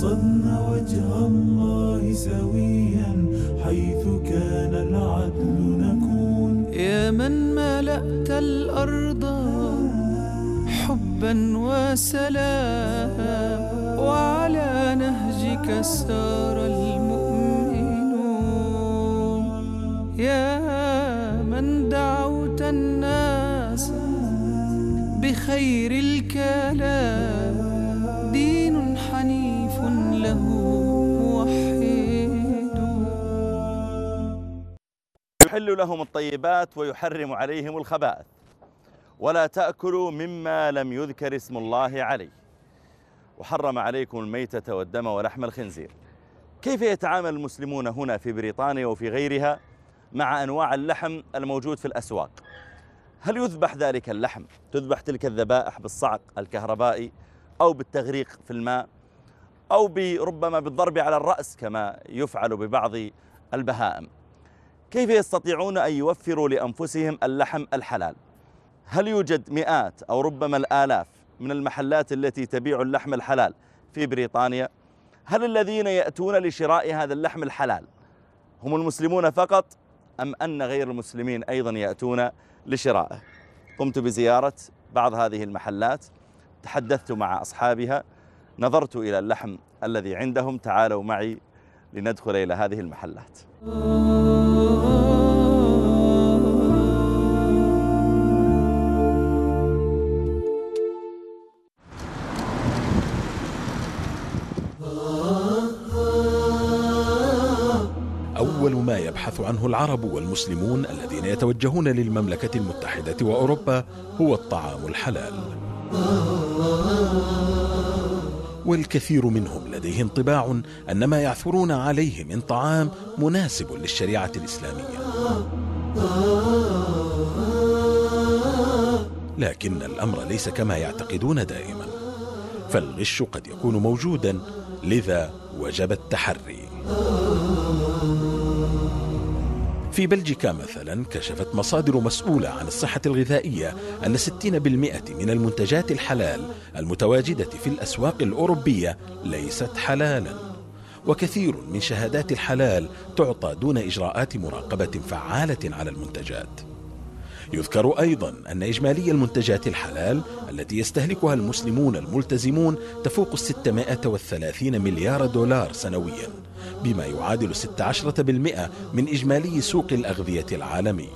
قصدنا وجه الله سويا حيث كان العدل نكون. يا من ملأت الأرض حبا وسلام وعلى نهجك سار المؤمنون. يا من دعوت الناس بخير الكلام دين حنيف له موحد. يحل لهم الطيبات ويحرم عليهم الخبائث، ولا تأكلوا مما لم يذكر اسم الله عليه، وحرم عليكم الميتة والدم ولحم الخنزير. كيف يتعامل المسلمون هنا في بريطانيا وفي غيرها مع أنواع اللحم الموجود في الأسواق؟ هل يذبح ذلك اللحم؟ تذبح تلك الذبائح بالصعق الكهربائي أو بالتغريق في الماء أو ربما بالضرب على الرأس كما يفعل ببعض البهائم. كيف يستطيعون أن يوفروا لأنفسهم اللحم الحلال؟ هل يوجد مئات أو ربما الآلاف من المحلات التي تبيع اللحم الحلال في بريطانيا؟ هل الذين يأتون لشراء هذا اللحم الحلال هم المسلمون فقط أم أن غير المسلمين أيضا يأتون لشرائه؟ قمت بزيارة بعض هذه المحلات، تحدثت مع أصحابها، نظرت إلى اللحم الذي عندهم. تعالوا معي لندخل إلى هذه المحلات. أول ما يبحث عنه العرب والمسلمون الذين يتوجهون للمملكة المتحدة وأوروبا هو الطعام الحلال، والكثير منهم لديه انطباع أن ما يعثرون عليه من طعام مناسب للشريعة الإسلامية، لكن الأمر ليس كما يعتقدون دائما، فالغش قد يكون موجودا، لذا وجب التحري. في بلجيكا مثلا كشفت مصادر مسؤولة عن الصحة الغذائية أن 60% من المنتجات الحلال المتواجدة في الأسواق الأوروبية ليست حلالا، وكثير من شهادات الحلال تعطى دون إجراءات مراقبة فعالة على المنتجات. يذكر أيضا أن إجمالي المنتجات الحلال التي يستهلكها المسلمون الملتزمون تفوق 630 مليار دولار سنويا، بما يعادل 16% من إجمالي سوق الأغذية العالمي.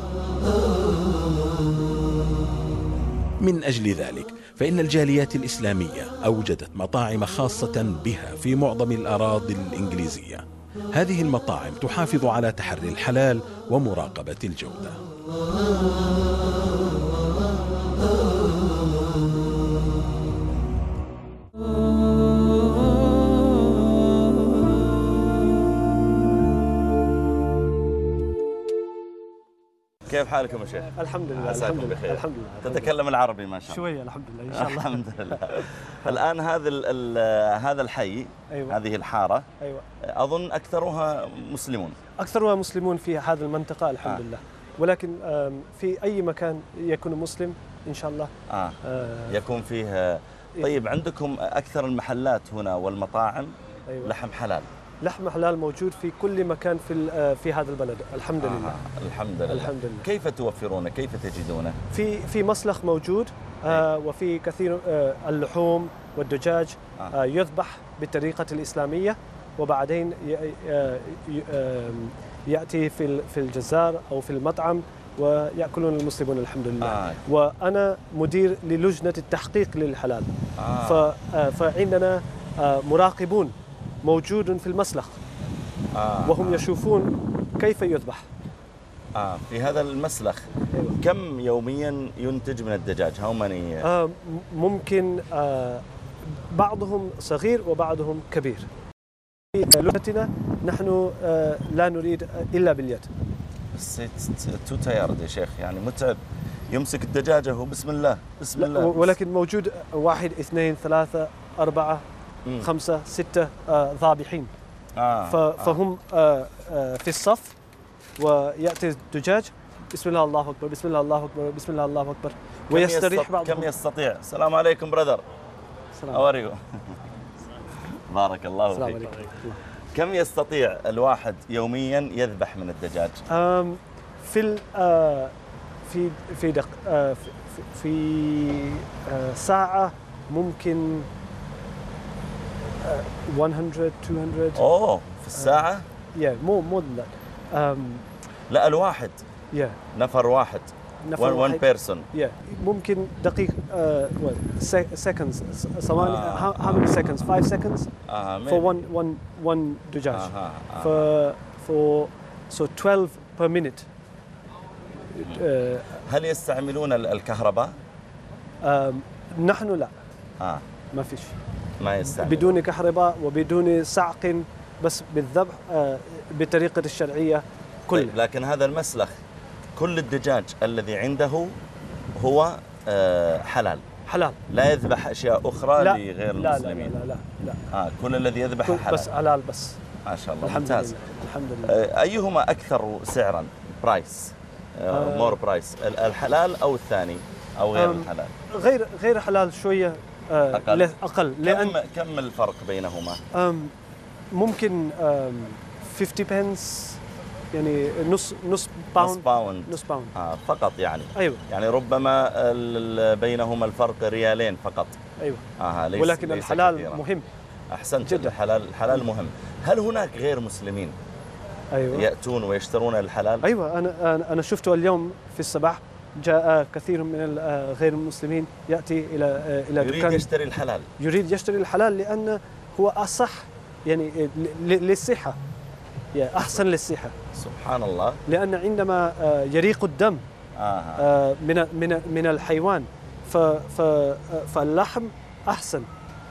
من أجل ذلك فإن الجاليات الإسلامية أوجدت مطاعم خاصة بها في معظم الأراضي الإنجليزية. هذه المطاعم تحافظ على تحري الحلال ومراقبة الجودة. كيف حالكم يا شيخ؟ الحمد لله. الحمد لله بخير. الحمد لله. تتكلم العربي ما شاء الله؟ شوية الحمد لله إن شاء الله. الحمد لله. الآن هذا الحي، أيوة. هذه الحارة، أيوة. أظن أكثرها مسلمون. أكثرها مسلمون في هذه المنطقة الحمد لله، ولكن في أي مكان يكون مسلم إن شاء الله يكون فيه. طيب عندكم أكثر المحلات هنا والمطاعم أيوة. لحم حلال؟ لحم حلال موجود في كل مكان في هذا البلد الحمد لله. الحمد لله. الحمد لله. كيف توفرونه؟ كيف تجدونه؟ في مسلخ موجود، وفي كثير اللحوم والدجاج يذبح بالطريقة الإسلامية، وبعدين يأتي في الجزار أو في المطعم ويأكلون المسلمون الحمد لله. وأنا مدير للجنة التحقيق للحلال. فعندنا مراقبون موجود في المسلخ، وهم يشوفون كيف يذبح. في هذا المسلخ. أيوة. كم يوميا ينتج من الدجاج؟ ممكن بعضهم صغير وبعضهم كبير. في لغتنا نحن لا نريد إلا باليد. بس تو تايرد يا شيخ، يعني متعب يمسك الدجاجة هو بسم الله بسم الله. ولكن موجود 1 2 3 4 5 6 ذابحين. فهم في الصف، ويأتي الدجاج بسم الله الله أكبر بسم الله الله أكبر بسم الله الله أكبر، ويستريح بعضهم. كم يستطيع؟ السلام عليكم برادر. How are you? بارك الله السلام فيك. عليكم. كم يستطيع الواحد يوميا يذبح من الدجاج؟ في في في ساعة ممكن 100 200. اوه في الساعة؟ more than that. لا الواحد. نفر واحد. نفر one واحد. person. ممكن دقيقة seconds ثواني. how many seconds? 5 seconds for one دجاج. for so 12 per minute. هل يستعملون الكهرباء؟ نحن لا. ما فيش. ما يستعمل. بدون كهرباء وبدون صعق، بس بالذبح بطريقة الشرعية كله. طيب لكن هذا المسلخ كل الدجاج الذي عنده هو حلال. لا يذبح أشياء أخرى لغير المسلمين. لا. كل الذي يذبح حلال. بس حلال بس. ما شاء الله. الحمد ممتاز. لله. الحمد لله. أيهما أكثر سعرا برايس؟ مور برايس، الحلال أو الثاني أو غير الحلال؟ غير حلال شوية أقل. كم الفرق بينهما؟ ممكن 50 pence، يعني نص باوند. فقط يعني. أيوة. يعني ربما بينهما الفرق ريالين فقط. أيوة. ليس ولكن ليس الحلال كثيرا. مهم أحسنت جدا. الحلال مهم. هل هناك غير مسلمين أيوة. يأتون ويشترون الحلال؟ أيوة. أنا شفته اليوم في الصباح، جاء كثير من غير المسلمين يأتي إلى يريد يشتري الحلال. يريد يشتري الحلال لأنه هو أصح، يعني للصحة، أحسن للصحة. سبحان الله. لأن عندما يريق الدم من الحيوان فاللحم أحسن.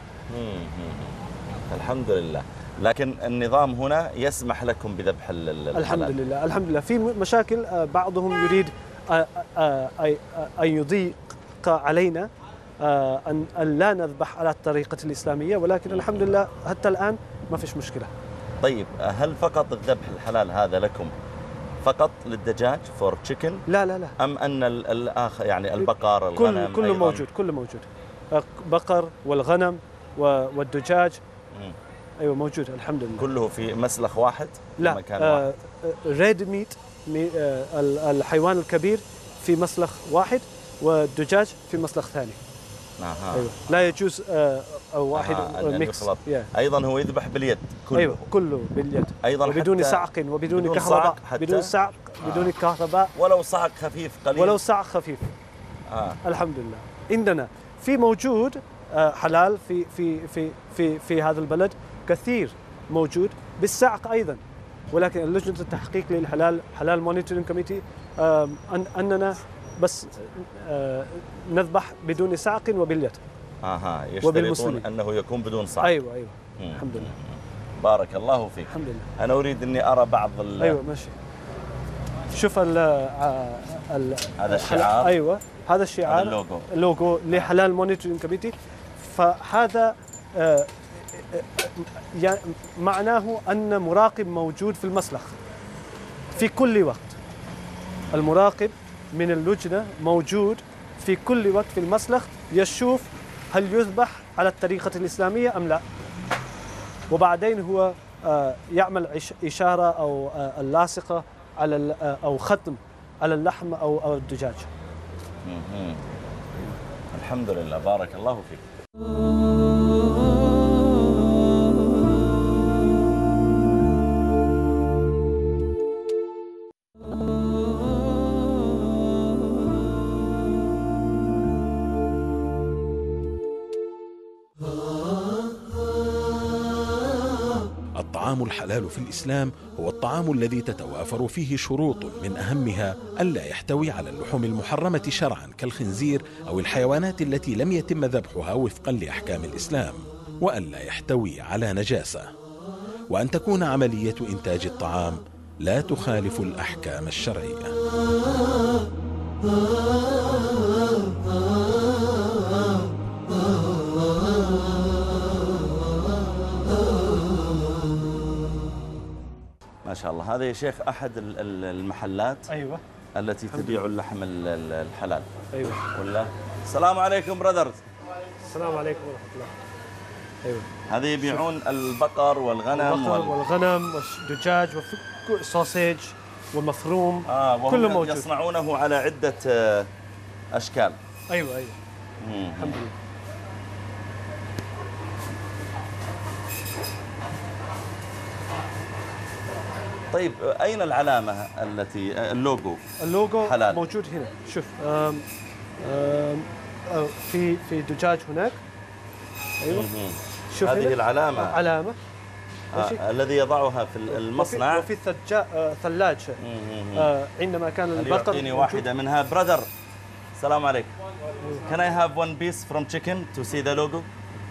الحمد لله. لكن النظام هنا يسمح لكم بذبح الحلال. الحمد لله. في مشاكل، بعضهم يريد أن يضيق علينا أن لا نذبح على الطريقة الإسلامية، ولكن الحمد لله حتى الآن ما فيش مشكلة. طيب هل فقط الذبح الحلال هذا لكم فقط للدجاج فور تشيكن؟ لا. أم أن الآخر يعني البقر الغنم كله موجود. كله موجود. بقر والغنم والدجاج. أيوة موجود الحمد لله. كله في مسلخ واحد؟ لا. مكان واحد. ريد ميت، الحيوان الكبير في مسلخ واحد، والدجاج في مسلخ ثاني. أيوة. لا يجوز واحد ميكس. أيضا هو يذبح باليد كله. أيوة كله باليد. أيضا وبدون صعق وبدون كهرباء. بدون صعق بدون كهرباء. ولو صعق خفيف قليل. ولو صعق خفيف. الحمد لله. عندنا في موجود حلال في هذا البلد كثير موجود بالصعق أيضا، ولكن لجنة التحقيق للحلال حلال مونيتورينج كوميتي أننا بس نذبح بدون صعق وباليد. يشترطون أنه يكون بدون صعق. أيوة. الحمد لله. بارك الله فيك. الحمد لله. أنا أريد أني أرى بعض أيوة ماشي. شوف هذا الشعار. أيوة هذا الشعار. هذا اللوجو لحلال مونيتورينج كوميتي. فهذا يعني معناه أن مراقب موجود في المسلخ في كل وقت. المراقب من اللجنة موجود في كل وقت في المسلخ، يشوف هل يذبح على الطريقة الإسلامية أم لا، وبعدين هو يعمل إشارة أو اللاصقة على أو ختم على اللحم أو الدجاج. الحمد لله. بارك الله فيك. الطعام الحلال في الإسلام هو الطعام الذي تتوافر فيه شروط من أهمها ألا يحتوي على اللحوم المحرمة شرعا كالخنزير أو الحيوانات التي لم يتم ذبحها وفقا لأحكام الإسلام، وألا يحتوي على نجاسة، وأن تكون عملية إنتاج الطعام لا تخالف الأحكام الشرعية. ما شاء الله. هذا يا شيخ أحد المحلات أيوة التي تبيع اللحم الحلال. أيوة. ولا السلام عليكم براذرز. السلام عليكم ورحمة الله. ايوه. هذه يبيعون البقر والغنم والغنم والدجاج والسوسيج والمفروم. كله موجود. يصنعونه على عدة أشكال. ايوه ايوه. الحمد لله. طيب أين العلامة التي اللوجو حلال موجود هنا. شوف في دجاج هناك. ايوه. شوف هذه العلامة. علامة الذي يضعها في المصنع. وفي ثلاجة عندما كان البقر. يعطيني واحدة منها. برادر السلام عليكم. Can I have one piece from chicken to see the logo?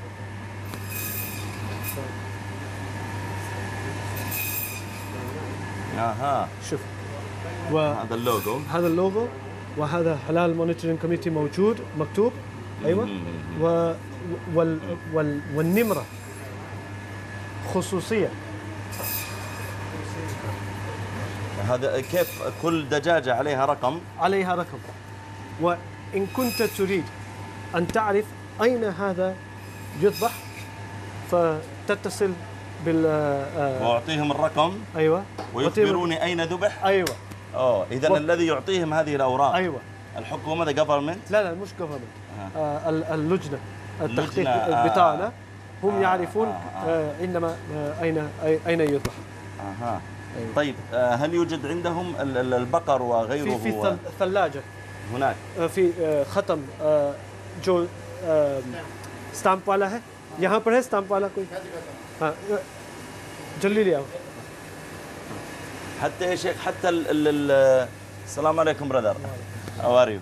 شوف هذا اللوجو. هذا اللوجو وهذا حلال مونيتورينج كوميتي موجود مكتوب. ايوه. والنمرة خصوصية. هذا كيف كل دجاجة عليها رقم؟ عليها رقم. وإن كنت تريد أن تعرف أين هذا يذبح فتتصل وأعطيهم الرقم. أيوة. ويخبروني أين ذبح. أيوة. إذا الذي يعطيهم هذه الأوراق. أيوة. الحكومة ذا government؟ لا مش government. اللجنة التحقيق بتاعنا هم يعرفون عندما أين يذبح. أيوة. طيب هل يوجد عندهم البقر وغيره؟ في ثلاجة هناك. في ختم जो स्टाम्प वाला है यहाँ पर है स्टाम्प वाला कोई हाँ जल्दी ले आओ حتى يا شيخ حتى السلام عليكم برادر how are you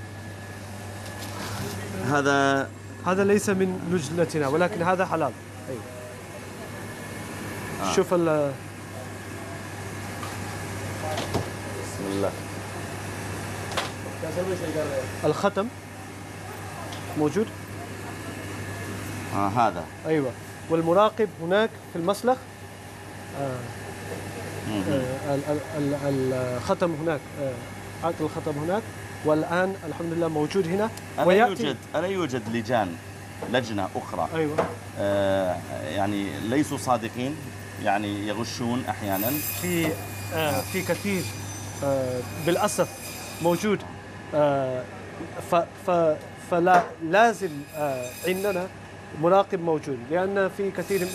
هذا ليس من لجنتنا ولكن هذا حلال. أيوة. شوف بسم الله. الختم موجود. هذا. ايوه. والمراقب هناك في المسلخ. الختم هناك. عقد الختم هناك والان الحمد لله موجود هنا. ألا يوجد لجنة أخرى. ايوه. يعني ليسوا صادقين يعني يغشون أحيانا. في كثير بالأسف موجود. فلا لازم عندنا مراقب موجود لأن في كثير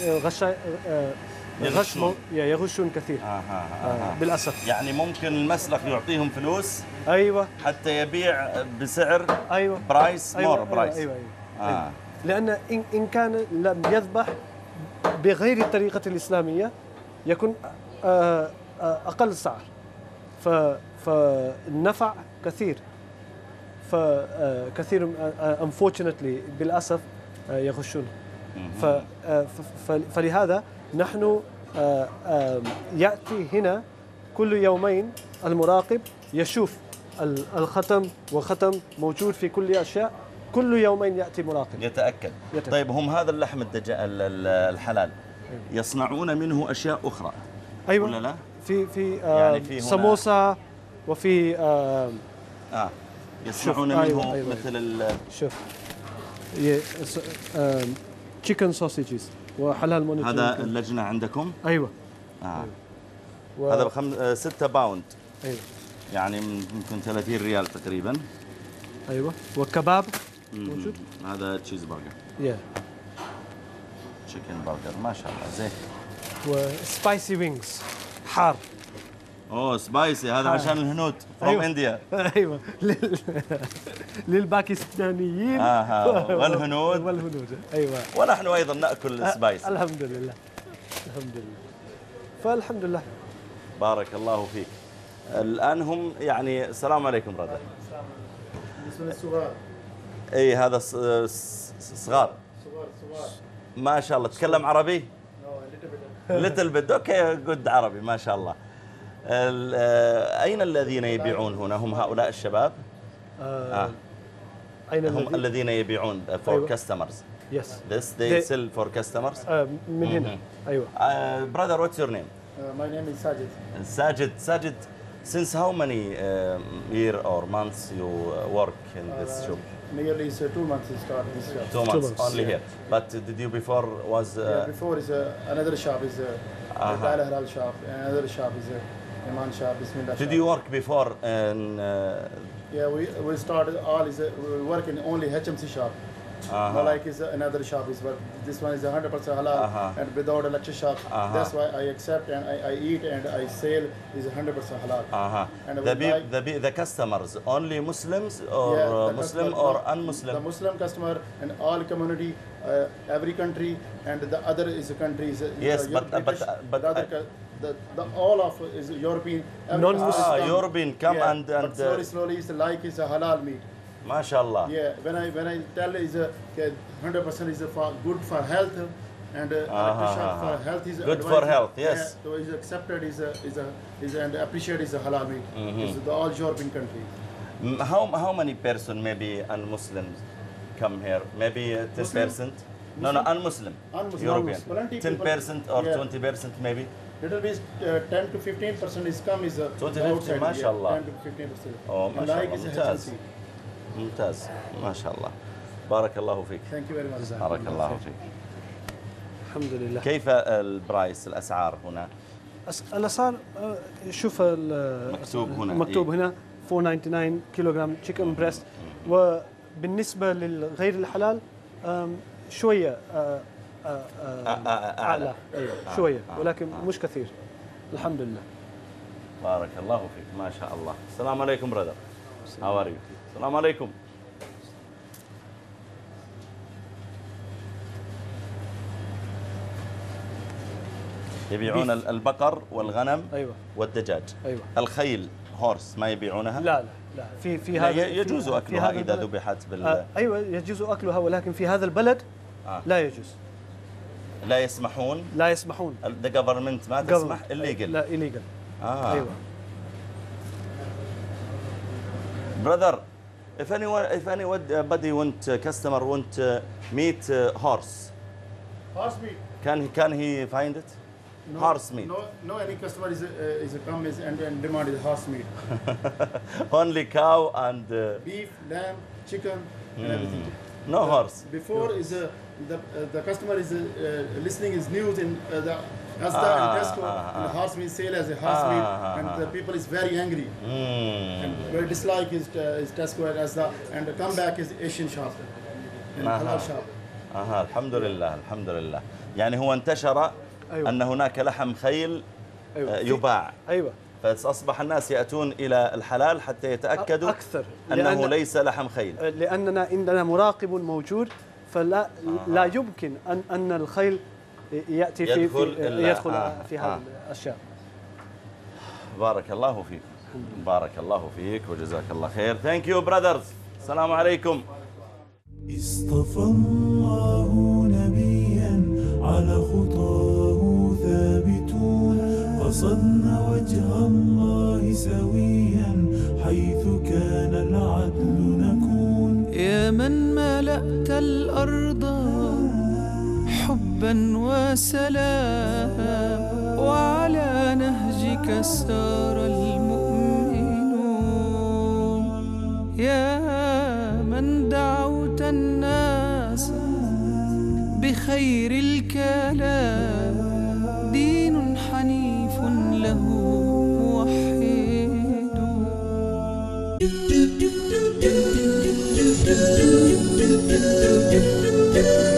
يغشون كثير. بالأسف. يعني ممكن المسلخ يعطيهم فلوس. أيوة. حتى يبيع بسعر. أيوة. برايس. أيوة. برايس. أيوة. أيوة. لأن إن كان لم يذبح بغير الطريقة الإسلامية يكون أقل سعر فالنفع كثير. فكثير unfortunately بالأسف يغشون. فلهذا نحن يأتي هنا كل يومين المراقب يشوف الختم وختم موجود في كل أشياء. كل يومين يأتي مراقب يتأكد. طيب هم هذا اللحم الحلال يصنعون منه أشياء أخرى. أيوة. ولا لا؟ في يعني في سموسة وفي يصنعون منه. أيوة. مثل شوف تشيكن سوسيجز وحلال مونيتورينج. هذا اللجنة عندكم؟ أيوة. هذا 6 باوند. أيوة. يعني يمكن 30 ريال تقريبا. أيوة. وكباب موجود. هذا تشيز برجر. تشيكن برجر ما شاء الله زين. وسبايسي وينجز حار. سبايسي هذا عشان الهنود from India. ايوه للباكستانيين والهنود. ايوه. ونحن ايضا ناكل السبايسي. الحمد لله. الحمد لله. فالحمد لله. بارك الله فيك. الان هم يعني السلام عليكم برادر. الصغار. اي هذا صغار. ما شاء الله. تتكلم عربي؟ ليتل بيت. اوكي جود عربي ما شاء الله. أين الذين يبيعون هنا؟ هم هؤلاء الشباب؟ أين هم الذين يبيعون for customers. Yes. They sell for customers. من هنا. أيوة. Brother, what's your name? My name is Sajid. Sajid, since how many year or months you work in this shop? nearly 2 months to start this shop. 2 months only here. But did you before was? Before is another shop is Al Halal shop, and another shop is Iman shop. Bismillah. Did you work before in? Yeah, we started all is we work in only HMC shop. Like is another shop is, but this one is 100% halal and without a lecture shop. That's why I accept and I eat and I sell is 100% halal. And the customers only Muslims or Muslim or un-Muslim? The Muslim customer and all community, every country, and the other is countries. Yes, but all of is European. European come and but slowly it's like it's a halal meat. MashaAllah. Yeah, when I tell is 100% is good for health and for health is good for health. Yes. Yeah, so is accepted is and appreciated is a halal meat. It's the all European countries. How many person maybe un-Muslims come here? Maybe 10%. No, un-Muslim. European. 10% or 20% maybe. Little bit 10 to 15% is come is 20-50. MashaAllah. 10 to 15%. Oh, MashaAllah. ممتاز ما شاء الله بارك الله فيك. Thank you very much. بارك الله فيك. الحمد لله. كيف البرايس الأسعار هنا؟ الأسعار شوف مكتوب هنا 499 كيلوغرام تشيكن بريست، وبالنسبة للغير الحلال شوية أعلى. أيوة شوية ولكن مش كثير الحمد لله. بارك الله فيك ما شاء الله. السلام عليكم برادر. How are you? السلام عليكم. يبيعون البقر والغنم والدجاج. الخيل هورس ما يبيعونها؟ لا في هذا يجوز أكلها إذا ذبحت بال أيوة يجوز أكلها، ولكن في هذا البلد لا يجوز. لا يسمحون؟ لا يسمحون. The government ما تسمح؟ illegal. لا illegal. أيوة. Brother, if anybody want customer want meat horse meat, can he find it? No, horse meat. No, any customer is come and demand is horse meat. Only cow and beef, lamb, chicken, and everything. No horse. Before is the customer is listening is news in the Asda and Tesco, and the horse meat sale as a horse meat, and the people is very angry and very dislike is Tesco and Asda, and the comeback is Asian shop and halal shop. الحمد لله الحمد لله. يعني هو انتشر أن هناك لحم خيل يباع. فأصبح الناس يأتون إلى الحلال حتى يتأكدوا أكثر أنه ليس لحم خيل. لأننا عندنا مراقب موجود، فلا لا يمكن أن الخيل يأتي يدخل في هذه الأشياء. بارك الله فيك. بارك الله فيك وجزاك الله خير. Thank you brothers. السلام عليكم. اصطفى الله نبيا على خطاه ثابتون، قصدنا وجه الله سويا حيث كان العدل نكون. يا من ملأت الأرض حبا وسلام، وعلى نهجك سار المؤمنون. يا من دعوت الناس بخير الكلام، دين حنيف له موحد.